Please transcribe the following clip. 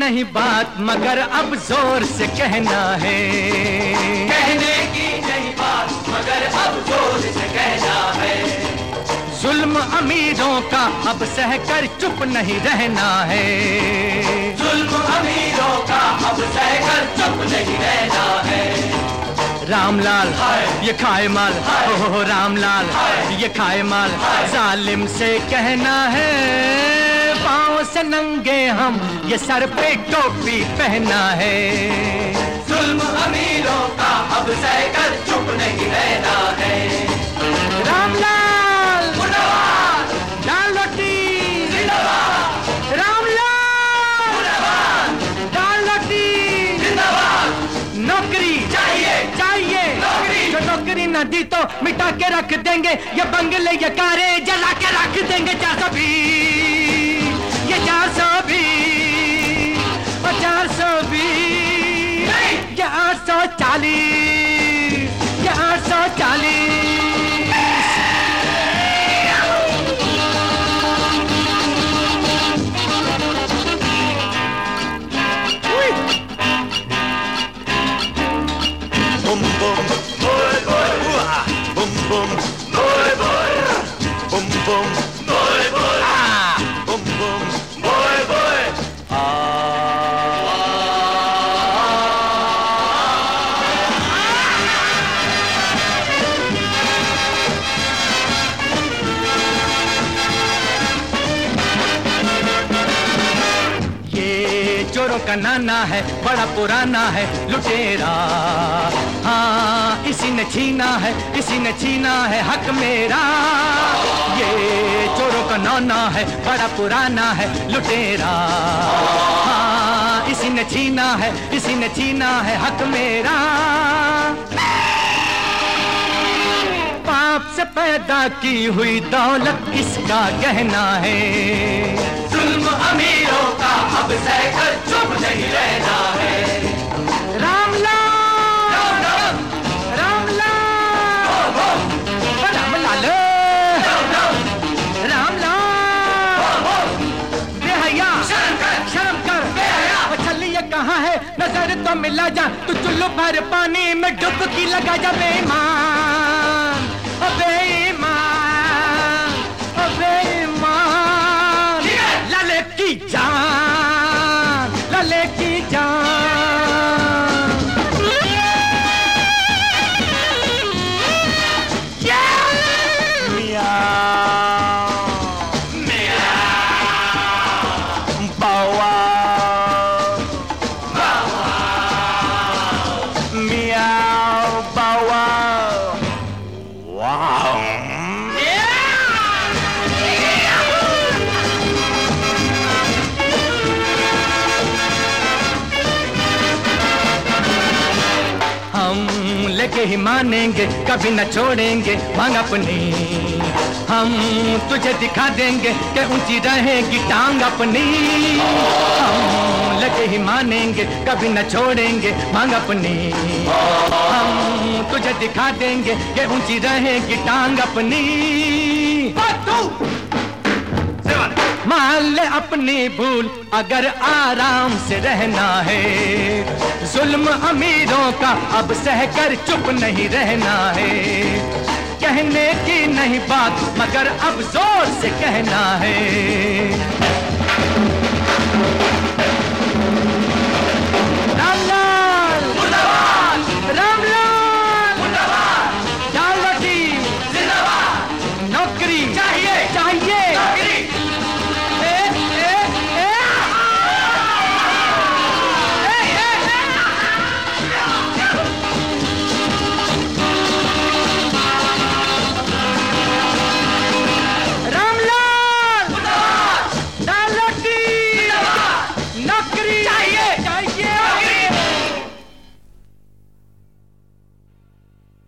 नहीं बात मगर अब जोर से कहना है। कहने की नहीं बात मगर अब जोर से कहना है। जुल्म अमीरों का अब सहकर चुप नहीं रहना है। जुल्म अमीरों का अब सहकर चुप नहीं रहना है। रामलाल ये खाए माल, हो रामलाल ये खाए माल, जालिम से कहना है पाँव से नंगे हम ये सर पे टोपी पहना है। जुल्म अमीरों का अब सहकर चुप नहीं रहना है। रामलाल मुर्दाबाद, दाल रोटी जिंदाबाद, रामलाल मुर्दाबाद, दाल रोटी जिंदाबाद। नौकरी चाहिए, चाहिए, नौकरी। जो नौकरी न दी तो मिटा के रख देंगे ये बंगले ये कारें जला के रख देंगे। 420 ये 420 और 420 ये 840 ये 840। Boom boom, boy boy, boom boom, boy boy, boom boom, boy boy, boom boom, boy boy. ये चोरों का नाना है, बड़ा पुराना है लुटेरा। हाँ इसी ने छीना है, इसी ने छीना है हक मेरा। ये चोरों का नाना है, बड़ा पुराना है लुटेरा। हाँ इसी ने छीना है, इसी ने छीना है हक मेरा। पाप से पैदा की हुई दौलत इसका गहना है। जुल्म अमीरों का अब सहकर चुप नहीं रहना है। रामलाल रामलाल रामलाल रामलाल बेहया शर्म कर छलिए कहाँ है नजर तो मिला जा। तू चुल्लू भर पानी में डुबकी लगा जा। बेईमान ओ बेईमान ओ बेईमान लले की जान, लले की जान। लेके ही मानेंगे कभी न छोड़ेंगे मांग अपनी। हम तुझे दिखा देंगे कि ऊंची रहेगी टांग अपनी। हम लेके ही मानेंगे कभी न छोड़ेंगे मांग अपनी। हम तुझे दिखा देंगे कि ऊंची रहेगी टांग अपनी। मान ले अपनी भूल अगर आराम से रहना है। जुल्म अमीरों का अब सहकर चुप नहीं रहना है। कहने की नहीं बात मगर अब जोर से कहना है।